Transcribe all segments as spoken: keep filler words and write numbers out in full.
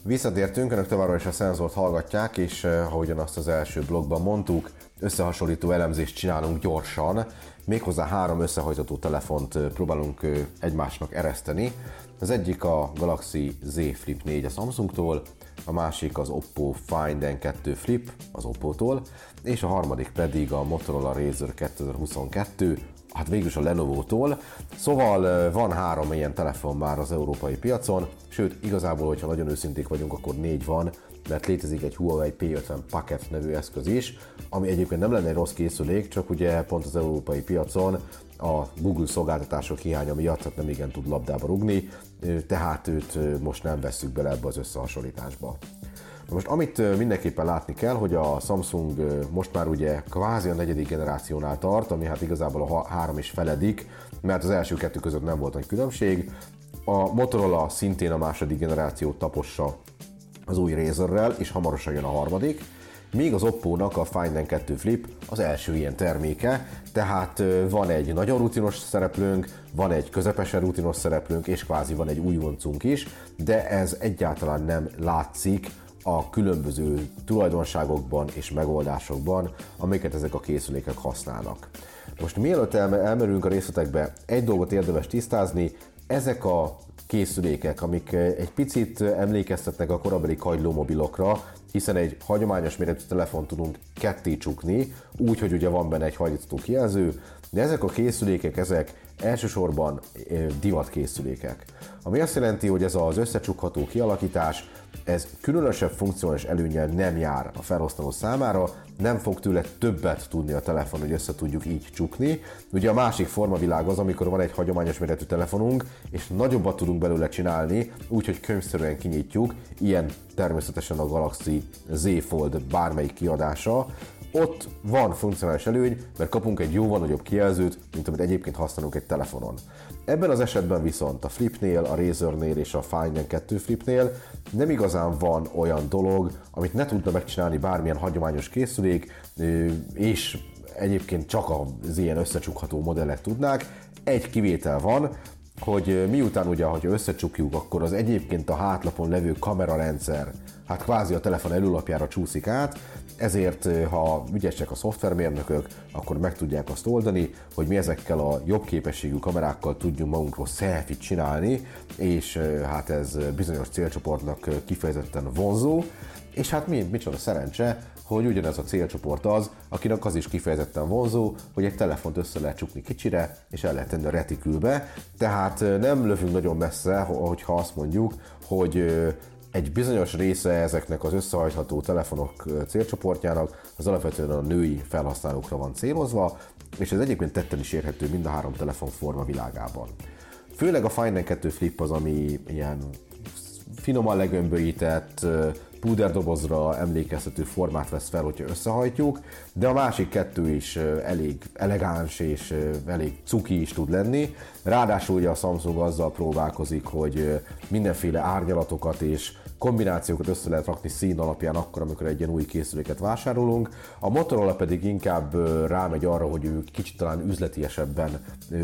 Visszatértünk, önök továbbra is a Szenzort hallgatják, és ahogyan azt az első blogban mondtuk, összehasonlító elemzést csinálunk gyorsan, méghozzá három összehajtható telefont próbálunk egymásnak ereszteni. Az egyik a Galaxy Z Flip négy a Samsungtól, a másik az Oppo Find N kettő Flip az Oppótól, és a harmadik pedig a Motorola Razr kétezer-huszonkettő, hát végülis a Lenovo-tól. Szóval van három ilyen telefon már az európai piacon, sőt igazából, hogyha nagyon őszinték vagyunk, akkor négy van, mert létezik egy Huawei P ötven Pocket nevű eszköz is, ami egyébként nem lenne egy rossz készülék, csak ugye pont az európai piacon a Google szolgáltatások hiánya miatt hát nem igen tud labdába rugni, tehát őt most nem vesszük bele ebbe az összehasonlításba. Most amit mindenképpen látni kell, hogy a Samsung most már ugye kvázi a negyedik generációnál tart, ami hát igazából a három is feledik, mert az első kettő között nem volt nagy különbség. A Motorola szintén a második generációt tapossa az új Razrrel, és hamarosan jön a harmadik, míg az Oppónak a Find N kettő Flip az első ilyen terméke, tehát van egy nagyon rutinos szereplőnk, van egy közepesen rutinos szereplőnk, és kvázi van egy újoncunk is, de ez egyáltalán nem látszik a különböző tulajdonságokban és megoldásokban, amiket ezek a készülékek használnak. Most mielőtt elmerülünk a részletekbe, egy dolgot érdemes tisztázni, ezek a készülékek, amik egy picit emlékeztetnek a korabeli kagylómobilokra, hiszen egy hagyományos méretű telefont tudunk ketté csukni, úgy, hogy ugye van benne egy hajlítható kijelző, de ezek a készülékek, ezek elsősorban divatkészülékek. Ami azt jelenti, hogy ez az összecsukható kialakítás, ez különösebb funkcionális előnnyel nem jár a felhasználó számára, nem fog tőle többet tudni a telefon, hogy össze tudjuk így csukni. Ugye a másik formavilág az, amikor van egy hagyományos méretű telefonunk, és nagyobbat tudunk belőle csinálni, úgyhogy könyvszerűen kinyitjuk, ilyen természetesen a Galaxy Z Fold bármelyik kiadása. Ott van funkcionális előny, mert kapunk egy jóval nagyobb kijelzőt, mint amit egyébként használunk egy telefonon. Ebben az esetben viszont a Flipnél, a Razrnél és a Find N kettő Flipnél nem igazán van olyan dolog, amit ne tudna megcsinálni bármilyen hagyományos készülék, és egyébként csak az ilyen összecsukható modellek tudnák. Egy kivétel van, hogy miután ugye, ha összecsukjuk, akkor az egyébként a hátlapon levő kamerarendszer, hát kvázi a telefon előlapjára csúszik át, ezért ha ügyesek a szoftvermérnökök, akkor meg tudják azt oldani, hogy mi ezekkel a jobb képességű kamerákkal tudjunk magunkról selfie-t csinálni, és hát ez bizonyos célcsoportnak kifejezetten vonzó, és hát mi, micsoda szerencse, hogy ugyanez a célcsoport az, akinek az is kifejezetten vonzó, hogy egy telefont össze lehet csukni kicsire, és el lehet tenni a retikülbe, tehát nem lövünk nagyon messze, hogyha azt mondjuk, hogy egy bizonyos része ezeknek az összehajtható telefonok célcsoportjának az alapvetően a női felhasználókra van célozva, és ez egyébként tetten is érhető mind a három telefonforma világában. Főleg a Find N kettő Flip az, ami ilyen finoman legömbölyített, púderdobozra emlékeztető formát vesz fel, hogyha összehajtjuk, de a másik kettő is elég elegáns és elég cuki is tud lenni. Ráadásul ugye a Samsung azzal próbálkozik, hogy mindenféle árnyalatokat és kombinációkat össze lehet rakni szín alapján akkor, amikor egy ilyen új készüléket vásárolunk. A Motorola pedig inkább rámegy arra, hogy ő kicsit talán üzletiesebben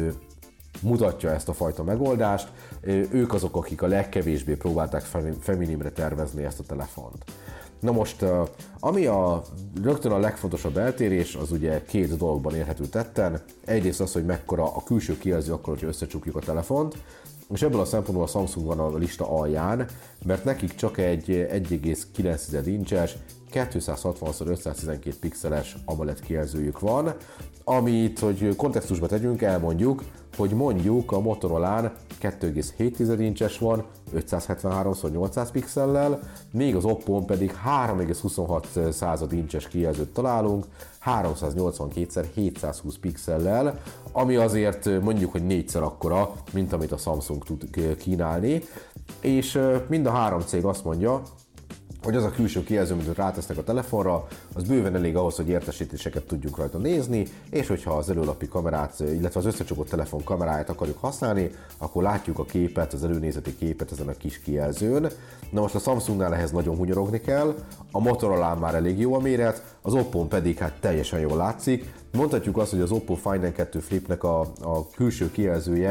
mutatja ezt a fajta megoldást. Ők azok, akik a legkevésbé próbálták feminimre tervezni ezt a telefont. Na most, ami a rögtön a legfontosabb eltérés, az ugye két dologban érhető tetten. Egyrészt az, hogy mekkora a külső kijelző akkor, hogy összecsukjuk a telefont, és ebből a szempontból a Samsung van a lista alján, mert nekik csak egy egy egész kilenc incses, kétszázhatvan szor ötszáztizenkét pixeles AMOLED kijelzőjük van, amit, hogy kontextusba tegyünk, elmondjuk, hogy mondjuk a Motorolán kettő egész hét incses van, ötszázhetvenhárom szor nyolcszáz pixellel, még az Oppón pedig három egész huszonhat incses kijelzőt találunk, háromszáznyolcvankét szor hétszázhúsz pixellel, ami azért mondjuk, hogy négyszer akkora, mint amit a Samsung tud kínálni, és mind a három cég azt mondja, hogy az a külső kijelző, amit rátesznek a telefonra, az bőven elég ahhoz, hogy értesítéseket tudjunk rajta nézni, és hogyha az előlapi kamerát, illetve az összecsukott telefon kameráját akarjuk használni, akkor látjuk a képet, az előnézeti képet ezen a kis kijelzőn. Na most a Samsungnál ehhez nagyon hunyorogni kell, a Motorolán már elég jó a méret, az Oppón pedig hát teljesen jól látszik. Mondhatjuk azt, hogy az Oppo Find N kettő Flipnek a, a külső kijelzője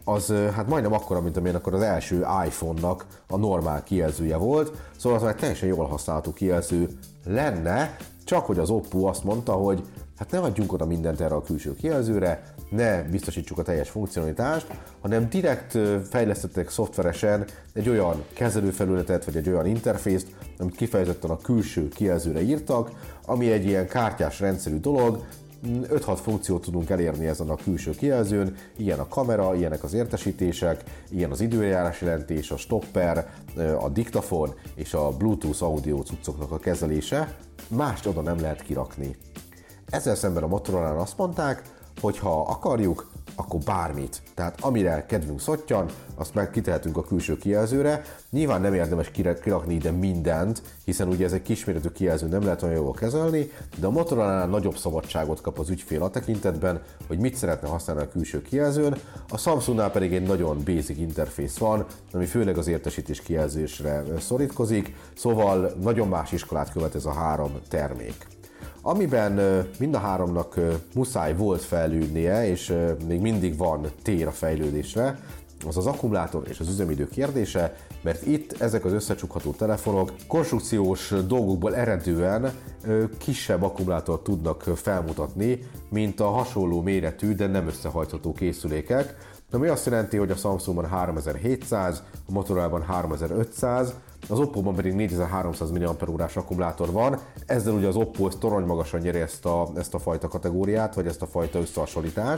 az hát majdnem akkora, mint amilyen akkor az első iPhone-nak a normál kijelzője volt, szóval az már teljesen jól használható kijelző lenne, csak hogy az Oppo azt mondta, hogy hát ne adjunk oda mindent erre a külső kijelzőre, ne biztosítsuk a teljes funkcionalitást, hanem direkt fejlesztettek szoftveresen egy olyan kezelőfelületet, vagy egy olyan interfészt, amit kifejezetten a külső kijelzőre írtak, ami egy ilyen kártyás rendszerű dolog, öt-hat funkciót tudunk elérni ezen a külső kijelzőn, ilyen a kamera, ilyenek az értesítések, ilyen az időjárás jelentés, a stopper, a diktafon és a Bluetooth audio cuccoknak a kezelése, mást oda nem lehet kirakni. Ezzel szemben a Motorola-nál azt mondták, hogy ha akarjuk, akkor bármit. Tehát amire kedvünk szottyan, azt meg kitehetünk a külső kijelzőre. Nyilván nem érdemes kirakni ide mindent, hiszen ugye ez egy kisméretű kijelző, nem lehet olyan jól kezelni, de a Motorola-nál nagyobb szabadságot kap az ügyfél a tekintetben, hogy mit szeretne használni a külső kijelzőn. A Samsungnál pedig egy nagyon basic interfész van, ami főleg az értesítés kijelzésre szorítkozik, szóval nagyon más iskolát követ ez a három termék. Amiben mind a háromnak muszáj volt fejlődnie, és még mindig van tér a fejlődésre, az az akkumulátor és az üzemidő kérdése, mert itt ezek az összecsukható telefonok konstrukciós dolgokból eredően kisebb akkumulátort tudnak felmutatni, mint a hasonló méretű, de nem összehajtható készülékek, ami azt jelenti, hogy a Samsungban háromezer-hétszáz, a Motorolában háromezer-ötszáz, az Oppo-ban pedig négyezer-háromszáz milliampere-órás akkumulátor van, ezzel ugye az Oppo torony magasan nyeri ezt a, ezt a fajta kategóriát, vagy ezt a fajta összehasonlítást,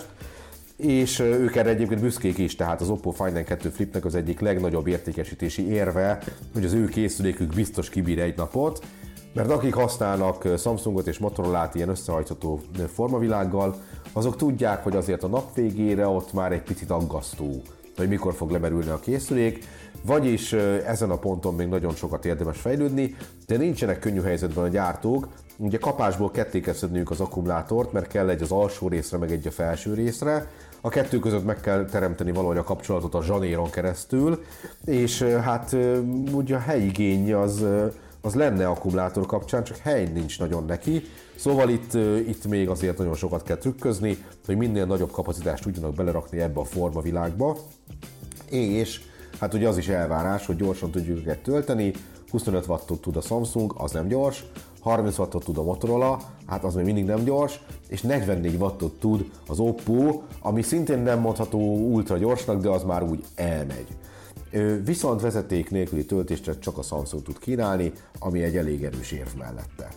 és ők erre egyébként büszkék is, tehát az Oppo Find kettő Flipnek az egyik legnagyobb értékesítési érve, hogy az ő készülékük biztos kibír egy napot, mert akik használnak Samsungot és Motorolát ilyen összehajtható formavilággal, azok tudják, hogy azért a nap végére ott már egy picit aggasztó, hogy mikor fog lemerülni a készülék, vagyis ezen a ponton még nagyon sokat érdemes fejlődni, de nincsenek könnyű helyzetben a gyártók, ugye kapásból ketté kell szedniük az akkumulátort, mert kell egy az alsó részre, meg egy a felső részre, a kettő között meg kell teremteni valahogy a kapcsolatot a zsanéron keresztül, és hát ugye a helyigény az, az lenne akkumulátor kapcsán, csak hely nincs nagyon neki, szóval itt, itt még azért nagyon sokat kell trükközni, hogy minél nagyobb kapacitást tudjanak belerakni ebbe a formavilágba, és hát ugye az is elvárás, hogy gyorsan tudjuk őket tölteni, huszonöt wattot tud a Samsung, az nem gyors, harminc wattot tud a Motorola, hát az még mindig nem gyors, és negyvennégy wattot tud az Oppo, ami szintén nem mondható ultra gyorsnak, de az már úgy elmegy. Viszont vezeték nélküli töltést csak a Samsung tud kínálni, ami egy elég erős érv mellette.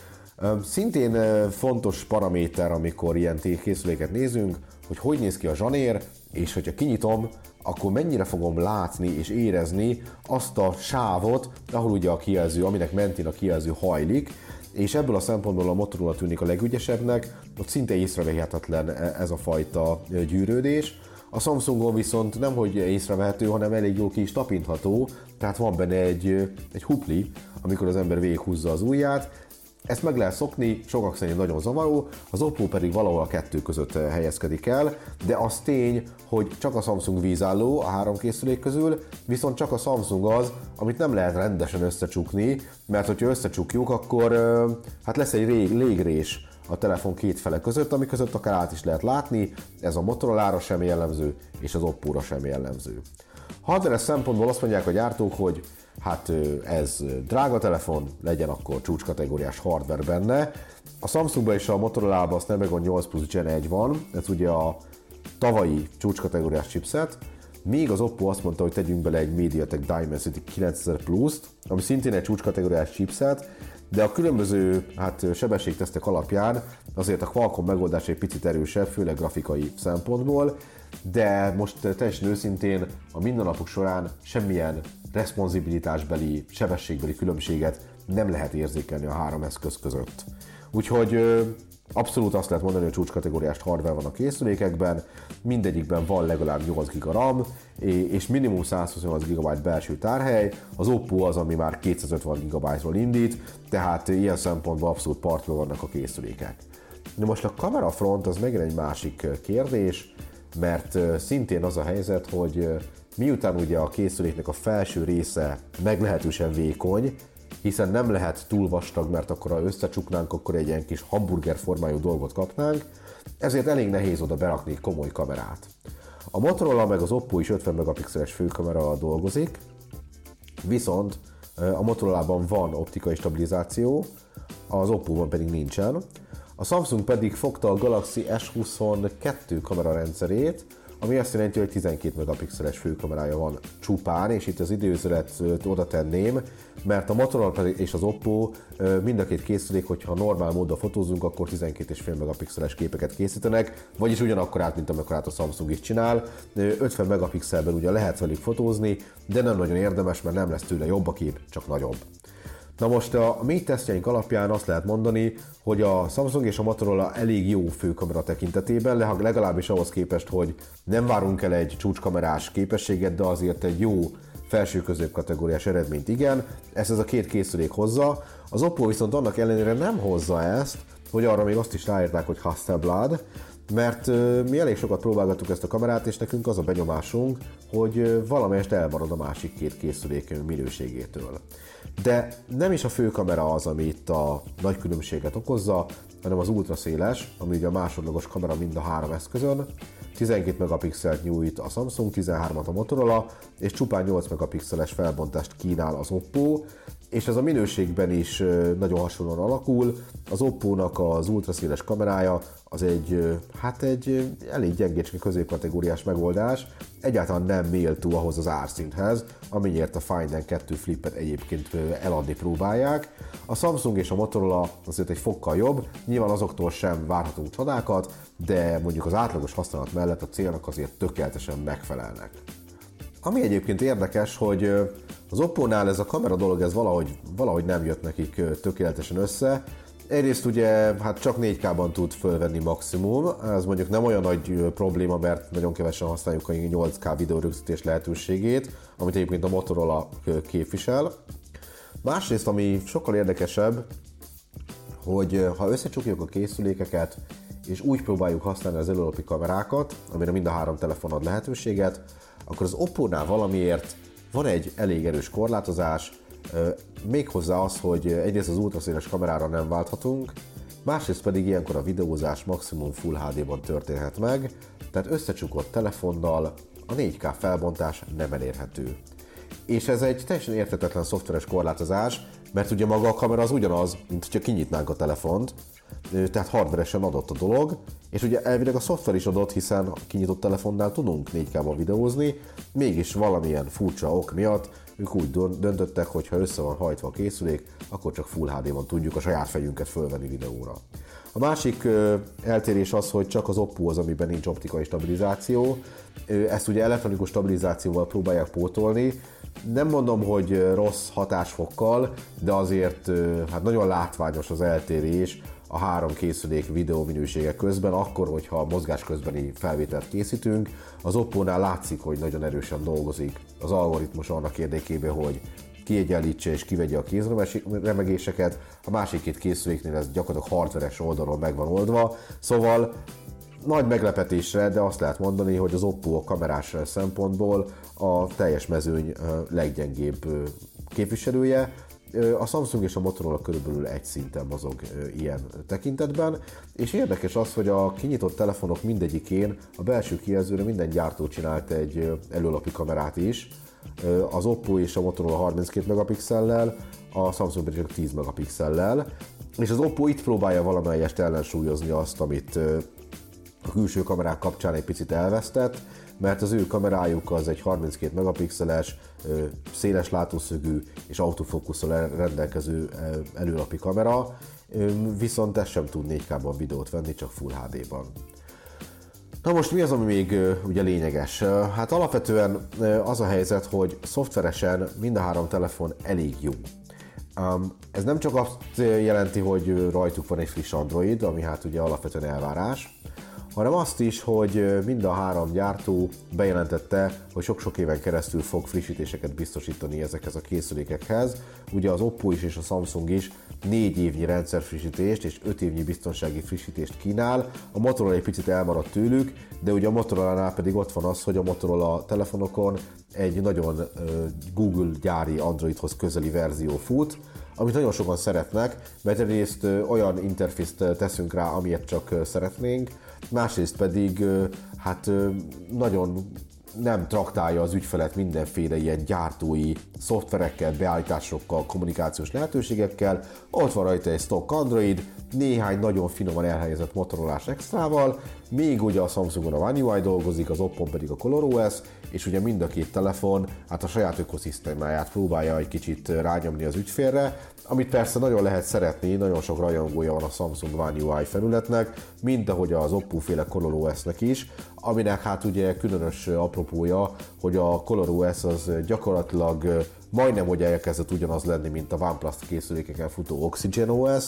Szintén fontos paraméter, amikor ilyen készüléket nézünk, hogy hogy néz ki a zsanér, és hogyha kinyitom, akkor mennyire fogom látni és érezni azt a sávot, ahol ugye a kijelző, aminek mentén a kijelző hajlik, és ebből a szempontból a Motorola tűnik a legügyesebbnek, ott szinte észrevehetetlen ez a fajta gyűrődés. A Samsungon viszont nem hogy észrevehető, hanem elég jól ki is tapintható, tehát van benne egy, egy hupli, amikor az ember végighúzza az ujját. Ezt meg lehet szokni, sokak szerint nagyon zavaró, az Oppo pedig valahol a kettő között helyezkedik el, de az tény, hogy csak a Samsung vízálló a három készülék közül, viszont csak a Samsung az, amit nem lehet rendesen összecsukni, mert hogyha összecsukjuk, akkor hát lesz egy rég, légrés a telefon két fele között, ami között akár át is lehet látni, ez a Motorolára sem jellemző, és az Oppóra sem jellemző. Hardware szempontból azt mondják a gyártók, hogy hát ez drága telefon, legyen akkor csúcskategóriás hardware benne. A Samsungban és a Motorolában a Snapdragon nyolc plusz Gen egy van, ez ugye a tavalyi csúcskategóriás chipset, míg az Oppo azt mondta, hogy tegyünk bele egy MediaTek Dimensity kilencezer Plus-t, ami szintén egy csúcskategóriás chipset, de a különböző hát, sebességtesztek alapján azért a Qualcomm megoldás egy picit erősebb, főleg grafikai szempontból, de most teljesen őszintén a mindennapok során semmilyen responsibilitásbeli, sebességbeli különbséget nem lehet érzékelni a három eszköz között. Úgyhogy abszolút azt lehet mondani, hogy csúcskategóriás hardware van a készülékekben, mindegyikben van legalább nyolc giga RAM, és minimum százhuszonnyolc gigabyte belső tárhely, az Oppo az, ami már kétszázötven gigabyte-ról indít, tehát ilyen szempontból abszolút partban vannak a készülékek. De most a kamerafront az megint egy másik kérdés, mert szintén az a helyzet, hogy miután ugye a készüléknek a felső része meglehetősen vékony, hiszen nem lehet túl vastag, mert akkor ha összecsuknánk, akkor egy ilyen kis hamburger formájú dolgot kapnánk, ezért elég nehéz oda berakni komoly kamerát. A Motorola meg az Oppo is ötven megapixeles főkamera dolgozik, viszont a Motorolában van optikai stabilizáció, az Oppóban pedig nincsen. A Samsung pedig fogta a Galaxy S huszonkettő kamerarendszerét, ami azt jelenti, hogy tizenkét megapixeles főkamerája van csupán, és itt az időzőlet oda tenném, mert a Motorola és az Oppo mind a két készülék, hogyha normál módon fotózunk, akkor tizenkét egész öt megapixeles képeket készítenek, vagyis ugyanakkor át, mint amikor át a Samsung is csinál. ötven megapixelben ugye lehet velük fotózni, de nem nagyon érdemes, mert nem lesz tőle jobb a kép, csak nagyobb. Na most a mi tesztjeink alapján azt lehet mondani, hogy a Samsung és a Motorola elég jó főkamera tekintetében, legalábbis ahhoz képest, hogy nem várunk el egy csúcskamerás képességet, de azért egy jó felső-közép kategóriás eredményt igen, ezt ez a két készülék hozza. Az Oppo viszont annak ellenére nem hozza ezt, hogy arra még azt is ráírták, hogy Hasselblad, mert mi elég sokat próbálgattuk ezt a kamerát, és nekünk az a benyomásunk, hogy valamelyest elmarad a másik két készülék minőségétől. De nem is a főkamera az, ami itt a nagy különbséget okozza, hanem az ultraszéles, ami ugye a másodlagos kamera mind a három eszközön. tizenkét megapixelt nyújt a Samsung, tizenhármat a Motorola, és csupán nyolc megapixeles felbontást kínál az Oppo, és ez a minőségben is nagyon hasonlóan alakul. Az Oppónak az ultraszéles kamerája az egy, hát egy elég gyengécske középkategóriás megoldás, egyáltalán nem méltó ahhoz az árszinthez, amiért a Find en kettő Flipet egyébként eladni próbálják. A Samsung és a Motorola azért egy fokkal jobb, nyilván azoktól sem várhatunk csodákat, de mondjuk az átlagos használat mellett a célnak azért tökéletesen megfelelnek. Ami egyébként érdekes, hogy az Oppónál ez a kamera dolog, ez valahogy, valahogy nem jött nekik tökéletesen össze. Egyrészt ugye hát csak négy ká-ban tud fölvenni maximum, ez mondjuk nem olyan nagy probléma, mert nagyon kevesen használjuk a nyolc ká videórögzítés lehetőségét, amit egyébként a Motorola képvisel. Másrészt, ami sokkal érdekesebb, hogy ha összecsukjuk a készülékeket, és úgy próbáljuk használni az előlapi kamerákat, amire mind a három telefon ad lehetőséget, akkor az Oppónál valamiért van egy elég erős korlátozás, méghozzá az, hogy egyrészt az ultraszéles kamerára nem válthatunk, másrészt pedig ilyenkor a videózás maximum Full há dé-ban történhet meg, tehát összecsukott telefonnal a négy ká felbontás nem elérhető. És ez egy teljesen érthetetlen szoftveres korlátozás, mert ugye maga a kamera az ugyanaz, mint hogyha kinyitnánk a telefont, tehát hardveresen adott a dolog, és ugye elvileg a szoftver is adott, hiszen a kinyitott telefonnál tudunk négy ká-ban videózni, mégis valamilyen furcsa ok miatt ők úgy döntöttek, hogy ha össze van hajtva a készülék, akkor csak Full há dé-ban tudjuk a saját fejünket fölvenni videóra. A másik ö, eltérés az, hogy csak az Oppo az, amiben nincs optikai stabilizáció. Ö, ezt ugye elektronikus stabilizációval próbálják pótolni. Nem mondom, hogy rossz hatásfokkal, de azért ö, hát nagyon látványos az eltérés a három készülék videó minősége közben, akkor, hogyha mozgás közbeni felvételt készítünk. Az Oppónál látszik, hogy nagyon erősen dolgozik az algoritmus annak érdekében, hogy kiegyenlítse és kivegye a kézremegéseket, a másik két készüléknél ez gyakorlatilag hardveres oldalról meg van oldva, szóval nagy meglepetésre, de azt lehet mondani, hogy az Oppo a kamerás szempontból a teljes mezőny leggyengébb képviselője. A Samsung és a Motorola körülbelül egy szinten mozog ilyen tekintetben, és érdekes az, hogy a kinyitott telefonok mindegyikén a belső kijelzőre minden gyártó csinált egy előlapi kamerát is, az Oppo és a Motorola harminckét megapixellel, a Samsung pedig csak tíz megapixellel, és az Oppo itt próbálja valamelyest ellensúlyozni azt, amit a külső kamerák kapcsán egy picit elvesztett, mert az ő kamerájuk az egy harminckét megapixeles, széles látószögű és autofókusszal rendelkező előlapi kamera, viszont ez sem tud négy ká-ban videót venni, csak Full há dé-ban. Na most mi az, ami még ugye lényeges? Hát alapvetően az a helyzet, hogy szoftveresen mind a három telefon elég jó. Ez nem csak azt jelenti, hogy rajtuk van egy friss Android, ami hát ugye alapvetően elvárás, hanem azt is, hogy mind a három gyártó bejelentette, hogy sok-sok éven keresztül fog frissítéseket biztosítani ezekhez a készülékekhez. Ugye az Oppo is és a Samsung is négy évnyi rendszerfrissítést és öt évnyi biztonsági frissítést kínál. A Motorola egy picit elmaradt tőlük, de ugye a Motorola-nál pedig ott van az, hogy a Motorola telefonokon egy nagyon Google gyári Androidhoz közeli verzió fut, amit nagyon sokan szeretnek, mert egyrészt olyan interfészt teszünk rá, amilyet csak szeretnénk, másrészt pedig hát nagyon nem traktálja az ügyfelet mindenféle ilyen gyártói szoftverekkel, beállításokkal, kommunikációs lehetőségekkel. Ott van rajta egy stock Android, néhány nagyon finoman elhelyezett Motorolás extrával, még ugye a Samsungon a One u i dolgozik, az Oppon pedig a ColorOS, és ugye mind a két telefon hát a saját ökoszisztémáját próbálja egy kicsit rányomni az ügyfélre, amit persze nagyon lehet szeretni, nagyon sok rajongója van a Samsung One u i felületnek, mint ahogy az Oppo féle ColorOS-nek is, aminek hát ugye különös apropója, hogy a ColorOS az gyakorlatilag majdnem, hogy elkezdett ugyanaz lenni, mint a OnePlus készülékeken futó OxygenOS,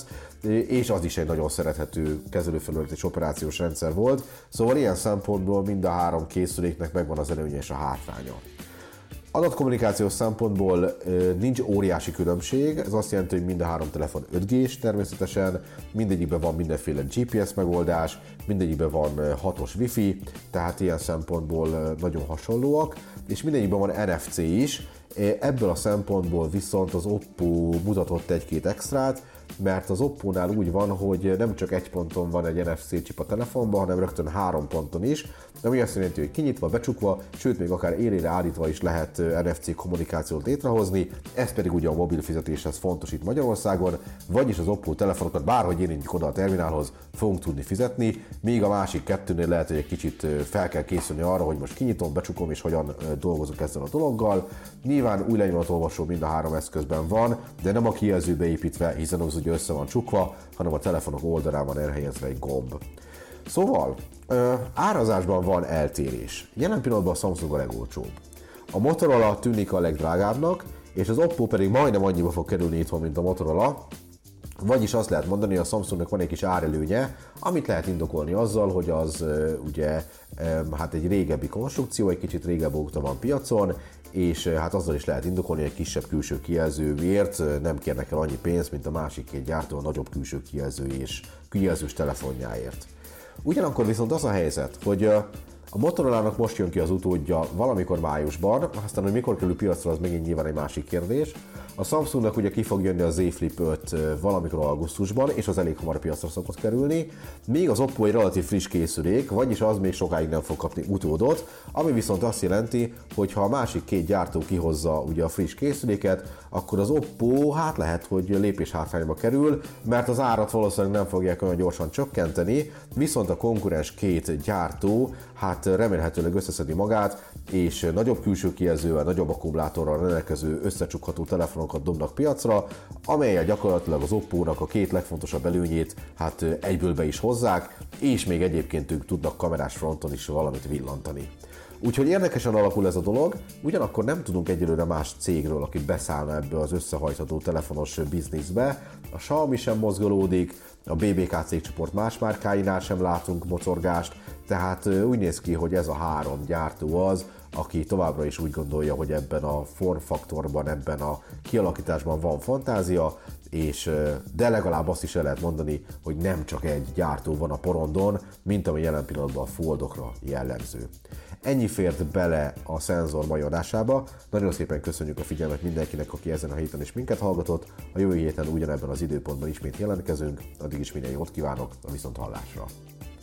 és az is egy nagyon szerethető kezelőfelület és operációs rendszer volt, szóval ilyen szempontból mind a három készüléknek megvan az előnye és a hátránya. Adatkommunikációs szempontból nincs óriási különbség, ez azt jelenti, hogy mind a három telefon öt G-s természetesen, mindegyikben van mindenféle G P S megoldás, mindegyikben van hatos Wi-Fi, tehát ilyen szempontból nagyon hasonlóak, és mindegyikben van N F C is. Ebből a szempontból viszont az Oppo mutatott egy-két extrát, mert az Oppónál úgy van, hogy nem csak egy ponton van egy N F C chip a telefonban, hanem rögtön három ponton is, ami azt jelenti, hogy kinyitva, becsukva, sőt még akár élére állítva is lehet N F C kommunikációt létrehozni, ez pedig ugye a mobil fizetéshez fontos itt Magyarországon, vagyis az Oppo telefonokat bárhogy érintjük oda a terminálhoz, fogunk tudni fizetni, míg a másik kettőnél lehet, hogy egy kicsit fel kell készülni arra, hogy most kinyitom, becsukom és hogyan dolgozok ezzel a dologgal. Nyilván új lenyomatoolvasó mind a három eszközben van, de nem a kijelzőbe építve, hiszen az ugye össze van csukva, hanem a telefonok oldalán van elhelyezve egy gomb. Szóval, ö, árazásban van eltérés. Jelen pillanatban a Samsung a legolcsóbb. A Motorola tűnik a legdrágábbnak, és az Oppo pedig majdnem annyiba fog kerülni itthon, mint a Motorola. Vagyis azt lehet mondani, hogy a Samsungnak van egy kis árelőnye, amit lehet indokolni azzal, hogy az ugye hát egy régebbi konstrukció, egy kicsit régebb óta van piacon, és hát azzal is lehet indokolni, hogy egy kisebb külső kijelzőért nem kérnek el annyi pénzt, mint a másik két gyártó a nagyobb külső kijelző és kijelzős telefonjáért. Ugyanakkor viszont az a helyzet, hogy a Motorolának most jön ki az utódja valamikor májusban, aztán hogy mikor kerül piacra, az megint nyilván egy másik kérdés. A Samsungnak ugye ki fog jönni a Z Flip öt valamikor augusztusban, és az elég hamar piacra szokott kerülni, míg az Oppo egy relatív friss készülék, vagyis az még sokáig nem fog kapni utódot, ami viszont azt jelenti, hogy ha a másik két gyártó kihozza ugye a friss készüléket, akkor az Oppo hát lehet, hogy lépés hátrányba kerül, mert az árat valószínűleg nem fogják olyan gyorsan csökkenteni, viszont a konkurens két gyártó hát remélhetőleg összeszedi magát, és nagyobb külső kijelzővel, nagyobb akkumulátorral rendelkező összecsukható telefonokat dobnak piacra, amellyel gyakorlatilag az Oppónak a két legfontosabb előnyét hát egyből be is hozzák, és még egyébként ők tudnak kamerás fronton is valamit villantani. Úgyhogy érdekesen alakul ez a dolog, ugyanakkor nem tudunk egyelőre más cégről, aki beszállna ebbe az összehajtható telefonos bizniszbe. A Xiaomi sem mozgolódik, a B B K cégcsoport más márkáinál sem látunk mocorgást, tehát úgy néz ki, hogy ez a három gyártó az, aki továbbra is úgy gondolja, hogy ebben a formfaktorban, ebben a kialakításban van fantázia, és de legalább azt is el lehet mondani, hogy nem csak egy gyártó van a porondon, mint ami jelen pillanatban a Foldokra jellemző. Ennyi fért bele a Szenzor mai adásába. Nagyon szépen köszönjük a figyelmet mindenkinek, aki ezen a héten is minket hallgatott. A jövő héten ugyanebben az időpontban ismét jelentkezünk, addig is minden jót kívánok, a viszonthallásra!